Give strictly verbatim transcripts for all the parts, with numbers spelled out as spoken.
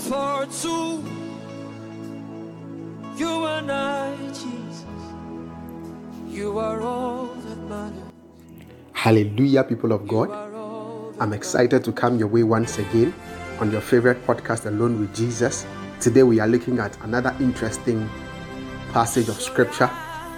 for two. You and I, Jesus. You are all that matters. Hallelujah, people of God. I'm excited to come your way once again on your favorite podcast, Alone with Jesus. Today we are looking at another interesting passage of scripture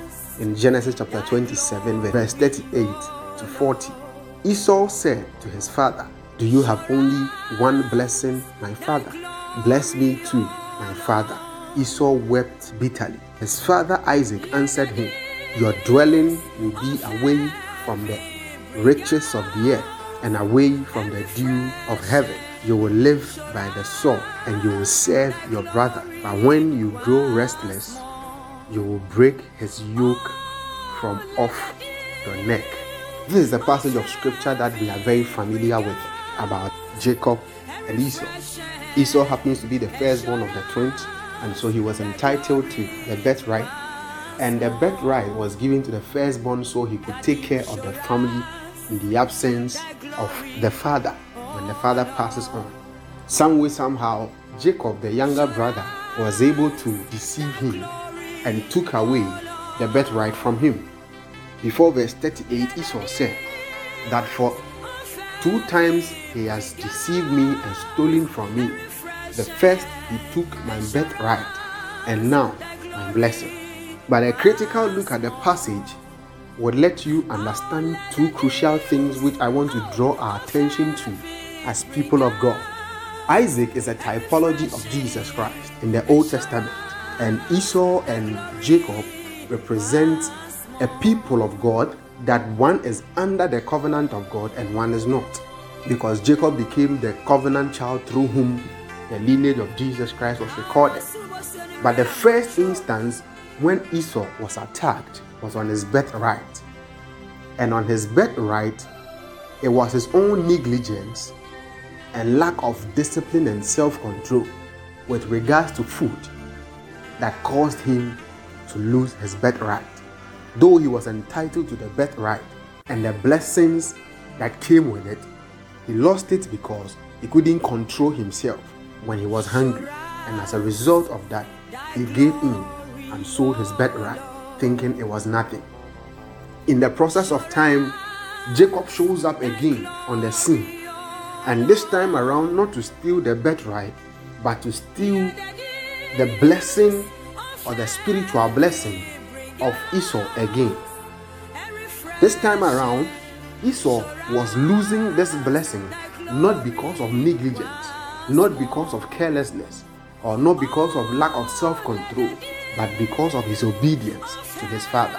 in Genesis chapter twenty-seven, verse thirty-eight to forty. Esau said to his father, "Do you have only one blessing, my father? Bless me too, my father." Esau wept bitterly. His father Isaac answered him, "Your dwelling will be away from the riches of the earth and away from the dew of heaven. You will live by the sword and you will serve your brother. But when you grow restless, you will break his yoke from off your neck." This is a passage of scripture that we are very familiar with about Jacob and Esau. Esau happens to be the firstborn of the twins, and so he was entitled to the birthright. And the birthright was given to the firstborn so he could take care of the family in the absence of the father when the father passes on. Some way, somehow, Jacob, the younger brother, was able to deceive him and took away the birthright from him. Before verse thirty-eight, Esau said that for two times he has deceived me and stolen from me. The first, he took my birthright, and now my blessing. But a critical look at the passage would let you understand two crucial things which I want to draw our attention to as people of God. Isaac is a typology of Jesus Christ in the Old Testament, and Esau and Jacob represent a people of God that one is under the covenant of God and one is not, because Jacob became the covenant child through whom the lineage of Jesus Christ was recorded. But the first instance when Esau was attacked was on his birthright. And on his birthright, it was his own negligence and lack of discipline and self-control with regards to food that caused him to lose his birthright. Though he was entitled to the birthright and the blessings that came with it, he lost it because he couldn't control himself when he was hungry. And as a result of that, he gave in and sold his birthright, thinking it was nothing. In the process of time, Jacob shows up again on the scene, and this time around not to steal the birthright, but to steal the blessing or the spiritual blessing of Esau again. This time around, Esau was losing this blessing not because of negligence, not because of carelessness, or not because of lack of self-control, but because of his obedience to his father.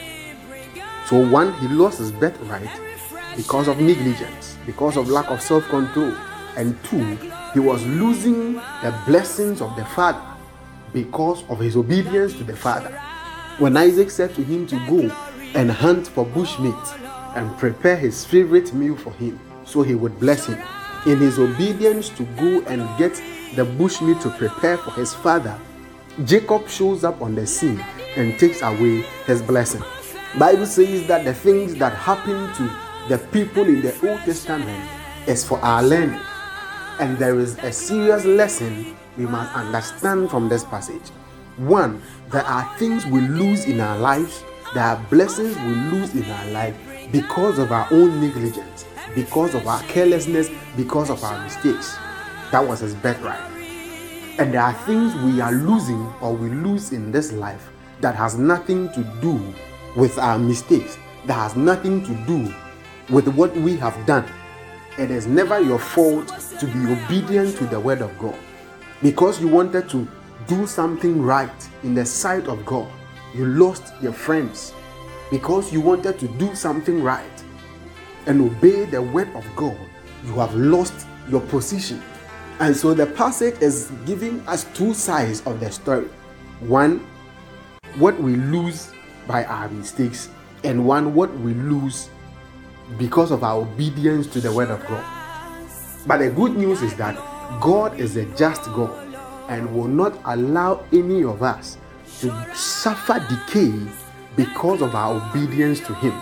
So one, he lost his birthright because of negligence, because of lack of self-control. And two, he was losing the blessings of the father because of his obedience to the father. When Isaac said to him to go and hunt for bushmeat and prepare his favorite meal for him so he would bless him, in his obedience to go and get the bushmeat to prepare for his father, Jacob shows up on the scene and takes away his blessing. Bible says that the things that happen to the people in the Old Testament is for our learning. And there is a serious lesson we must understand from this passage. One, there are things we lose in our lives, there are blessings we lose in our life because of our own negligence, because of our carelessness, because of our mistakes. That was his birthright. And there are things we are losing or we lose in this life that has nothing to do with our mistakes, that has nothing to do with what we have done. It is never your fault to be obedient to the word of God. Because you wanted to do something right in the sight of God, you lost your friends. Because you wanted to do something right and obey the word of God, you have lost your position. And so the passage is giving us two sides of the story. One, what we lose by our mistakes, and one, what we lose because of our obedience to the word of God. But the good news is that God is a just God and will not allow any of us to suffer decay because of our obedience to Him.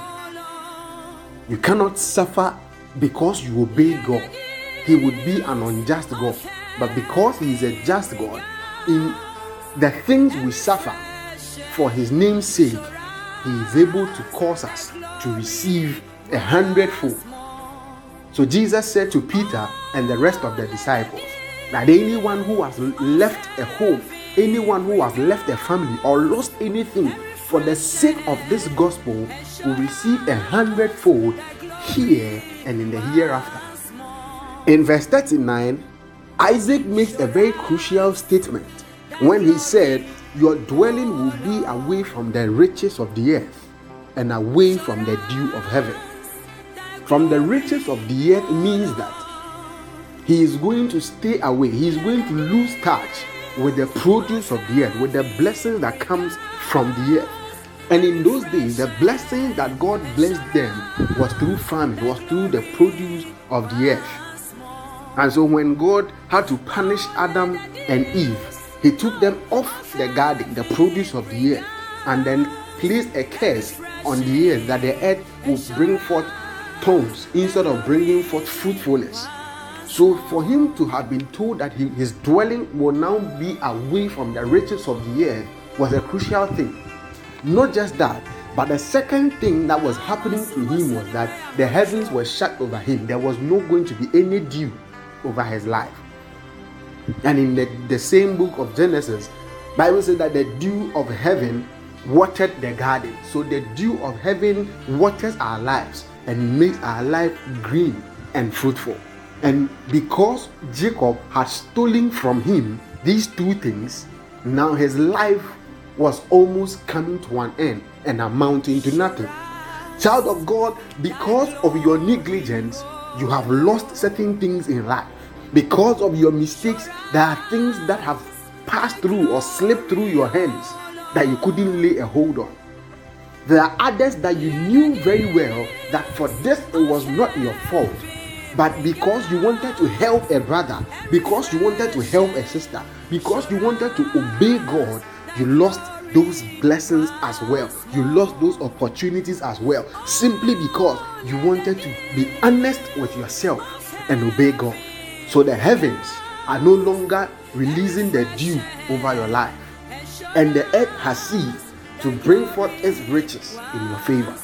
You cannot suffer because you obey God. He would be an unjust God. But because he is a just God, in the things we suffer for his name's sake, he is able to cause us to receive a hundredfold. So Jesus said to Peter and the rest of the disciples that anyone who has left a home, anyone who has left a family or lost anything for the sake of this gospel will receive a hundredfold here and in the hereafter. In verse thirty-nine, Isaac makes a very crucial statement when he said, your dwelling will be away from the riches of the earth and away from the dew of heaven. From the riches of the earth means that he is going to stay away. He is going to lose touch with the produce of the earth, with the blessings that comes from the earth. And in those days, the blessings that God blessed them was through farming, was through the produce of the earth. And so when God had to punish Adam and Eve, he took them off the garden, the produce of the earth, and then placed a curse on the earth that the earth would bring forth thorns instead of bringing forth fruitfulness. So for him to have been told that he, his dwelling will now be away from the riches of the earth was a crucial thing. Not just that, but the second thing that was happening to him was that the heavens were shut over him. There was not going to be any dew over his life. And in the, the same book of Genesis, Bible says that the dew of heaven watered the garden. So the dew of heaven waters our lives and makes our life green and fruitful. And because Jacob had stolen from him these two things, now his life was almost coming to an end and amounting to nothing. Child of God, because of your negligence, you have lost certain things in life. Because of your mistakes, there are things that have passed through or slipped through your hands that you couldn't lay a hold on. There are others that you knew very well that for this it was not your fault. But because you wanted to help a brother, because you wanted to help a sister, because you wanted to obey God, you lost those blessings as well. You lost those opportunities as well, simply because you wanted to be honest with yourself and obey God. So the heavens are no longer releasing the dew over your life, and the earth has ceased to bring forth its riches in your favor.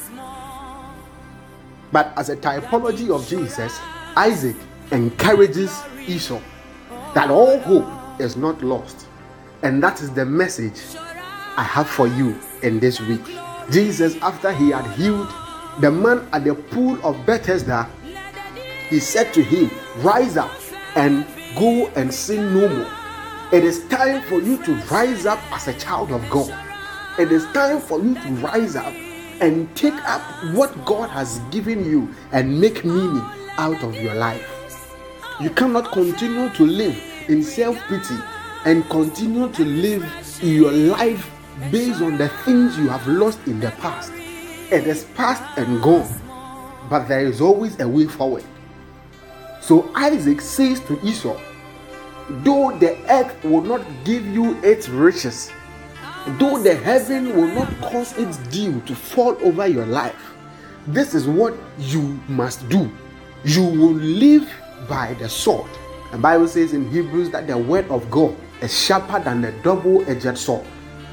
But as a typology of Jesus, Isaac encourages Esau that all hope is not lost. And that is the message I have for you in this week. Jesus, after he had healed the man at the pool of Bethesda, he said to him, rise up and go and sin no more. It is time for you to rise up as a child of God. It is time for you to rise up and take up what God has given you and make meaning out of your life. You cannot continue to live in self-pity and continue to live your life based on the things you have lost in the past. It is past and gone, but there is always a way forward. So Isaac says to Esau, though the earth will not give you its riches, though the heaven will not cause its dew to fall over your life, this is what you must do. You will live by the sword. The Bible says in Hebrews that the word of God is sharper than a double-edged sword.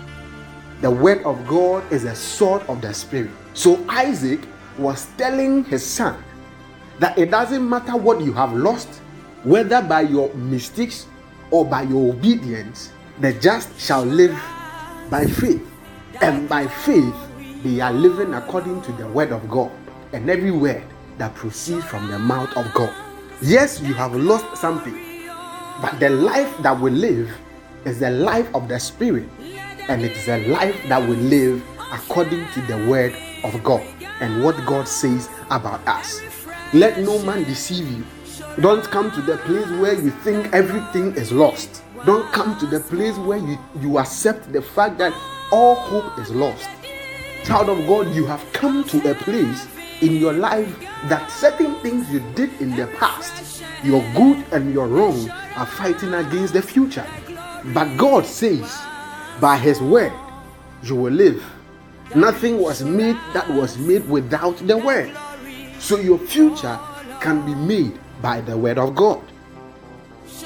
The word of God is a sword of the Spirit. So Isaac was telling his son that it doesn't matter what you have lost, whether by your mistakes or by your obedience, the just shall live by faith. And by faith, they are living according to the word of God and every word that proceeds from the mouth of God. Yes, you have lost something, but the life that we live is the life of the Spirit, and it is a life that we live according to the word of God and what God says about us. Let no man deceive you. Don't come to the place where you think everything is lost. Don't come to the place where you, you accept the fact that all hope is lost. Child of God, you have come to a place in your life that certain things you did in the past, your good and your wrong, are fighting against the future. But God says, by his word, you will live. Nothing was made that was made without the word. So your future can be made by the word of God.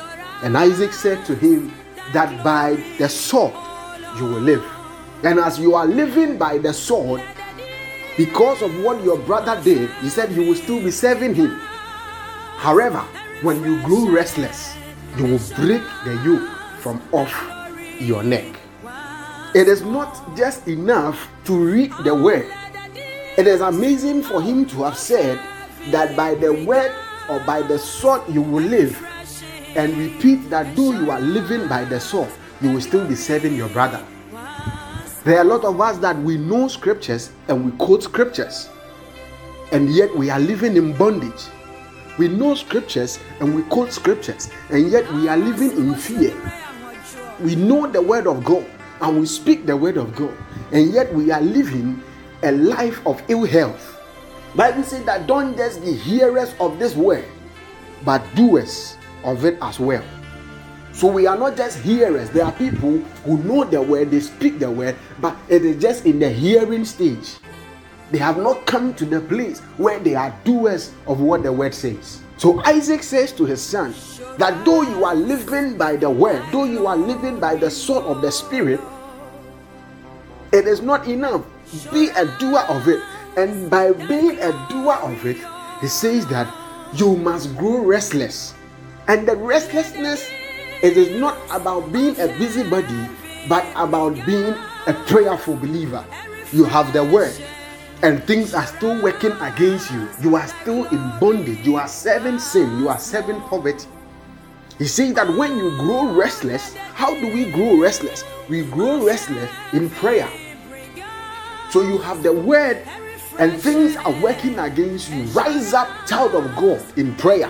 And Isaac said to him that by the sword you will live. And as you are living by the sword, because of what your brother did, he said you will still be serving him. However, when you grow restless, you will break the yoke from off your neck. It is not just enough to read the word. It is amazing for him to have said that by the word or by the sword you will live, and repeat that though you are living by the sword, you will still be serving your brother. There are a lot of us that we know scriptures and we quote scriptures, and yet we are living in bondage. We know scriptures and we quote scriptures, and yet we are living in fear. We know the word of God and we speak the word of God, and yet we are living a life of ill health. Bible says that don't just be hearers of this word, but doers of it as well. So we are not just hearers. There are people who know the word, they speak the word, but it is just in the hearing stage. They have not come to the place where they are doers of what the word says. So Isaac says to his son that though you are living by the word, though you are living by the sword of the spirit, it is not enough. Be a doer of it. And by being a doer of it, he says that you must grow restless. And the restlessness, it is not about being a busybody, but about being a prayerful believer. You have the word, and things are still working against you. You are still in bondage. You are serving sin. You are serving poverty. He says that when you grow restless, how do we grow restless? We grow restless in prayer. So you have the word, and things are working against you. Rise up, child of God, in prayer.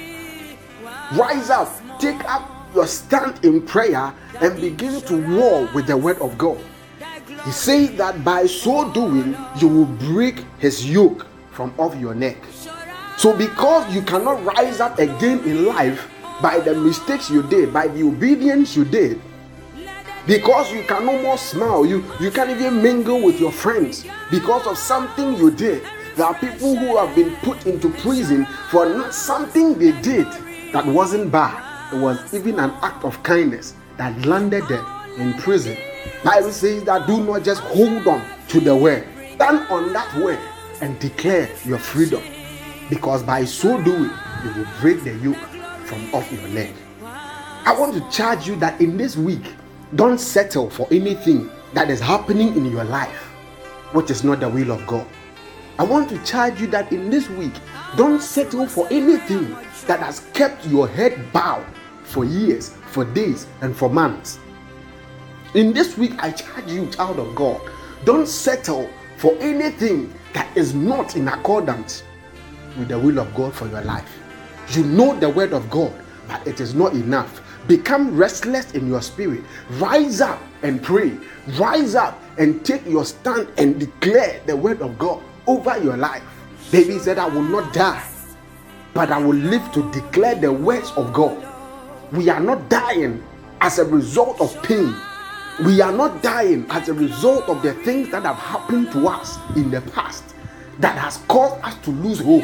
Rise up, take up your stand in prayer, and begin to war with the word of God. He says that by so doing, you will break his yoke from off your neck. So because you cannot rise up again in life by the mistakes you did, by the obedience you did, because you can no more smile, you, you can't even mingle with your friends because of something you did. There are people who have been put into prison for not something they did that wasn't bad. It was even an act of kindness that landed them in prison. Bible says that do not just hold on to the word. Stand on that word and declare your freedom, because by so doing, you will break the yoke from off your neck. I want to charge you that in this week, don't settle for anything that is happening in your life which is not the will of God. I want to charge you that in this week, don't settle for anything that has kept your head bowed for years, for days, and for months. In this week, I charge you, child of God, don't settle for anything that is not in accordance with the will of God for your life. You know the word of God, but it is not enough. Become restless in your spirit. Rise up and pray. Rise up and take your stand and declare the word of God over your life. David said, I will not die, but I will live to declare the words of God. We are not dying as a result of pain. We are not dying as a result of the things that have happened to us in the past that has caused us to lose hope.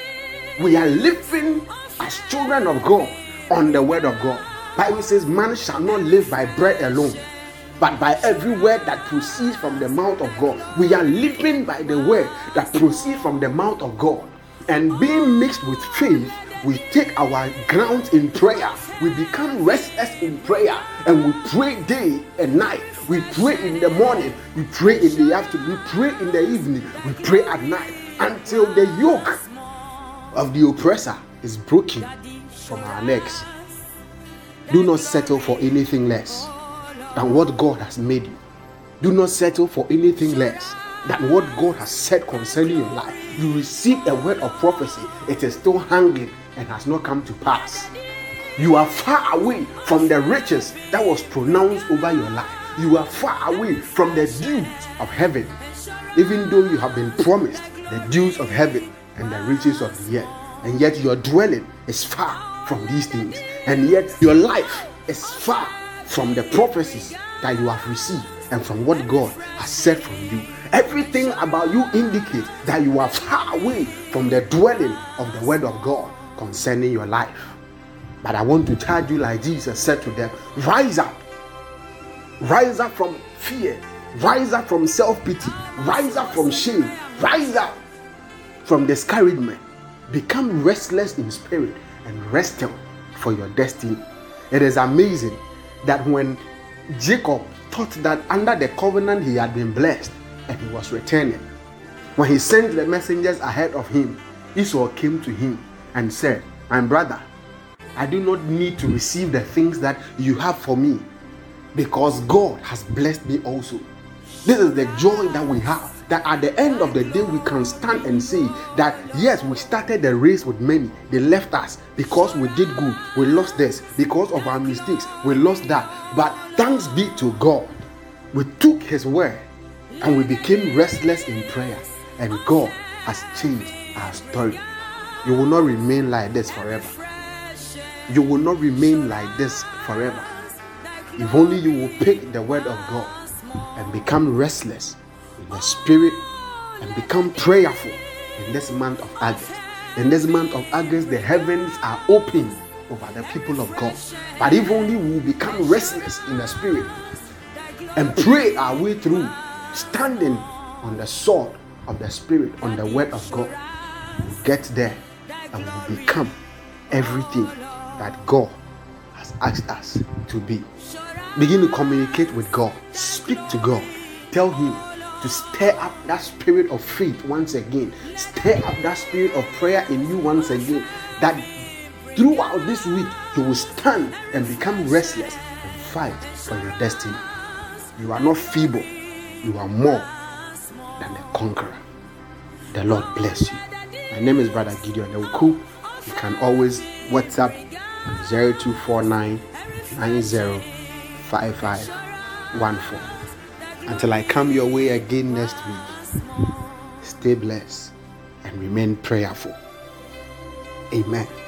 We are living as children of God on the word of God. Bible says, man shall not live by bread alone, but by every word that proceeds from the mouth of God. We are living by the word that proceeds from the mouth of God. And being mixed with faith, we take our ground in prayer. We become restless in prayer, and we pray day and night. We pray in the morning, we pray in the afternoon, we pray in the evening, we pray at night, until the yoke of the oppressor is broken from our necks. Do not settle for anything less than what God has made you. Do not settle for anything less than what God has said concerning your life. You receive a word of prophecy, it is still hanging and has not come to pass. You are far away from the riches that was pronounced over your life. You are far away from the dews of heaven, even though you have been promised the dews of heaven and the riches of the earth, and yet your dwelling is far from these things, and yet your life is far from the prophecies that you have received and from what God has said from you. Everything about you indicates that you are far away from the dwelling of the word of God concerning your life. But I want to charge you like Jesus said to them, rise up. Rise up from fear. Rise up from self-pity. Rise up from shame. Rise up from discouragement. Become restless in spirit and rest for your destiny. It is amazing that when Jacob thought that under the covenant he had been blessed and he was returning, when he sent the messengers ahead of him, Esau came to him and said, my brother, I do not need to receive the things that you have for me, because God has blessed me also. This is the joy that we have, that at the end of the day we can stand and say that yes, we started the race with many. They left us because we did good. We lost this because of our mistakes. We lost that. But thanks be to God, we took his word and we became restless in prayer, and God has changed our story. You will not remain like this forever. You will not remain like this forever. If only you will pick the word of God and become restless in the spirit and become prayerful in this month of August. In this month of August, the heavens are open over the people of God. But if only we will become restless in the spirit and pray our way through, standing on the sword of the spirit, on the word of God, we'll get there and we'll become everything that God has asked us to be. Begin to communicate with God. Speak to God. Tell him to stir up that spirit of faith once again. Stir up that spirit of prayer in you once again. That throughout this week you will stand and become restless and fight for your destiny. You are not feeble. You are more than a conqueror. The Lord bless you. My name is Brother Gideon Ewuku. You can always WhatsApp zero two four nine nine zero five five one four. Until I come your way again next week, stay blessed and remain prayerful. Amen.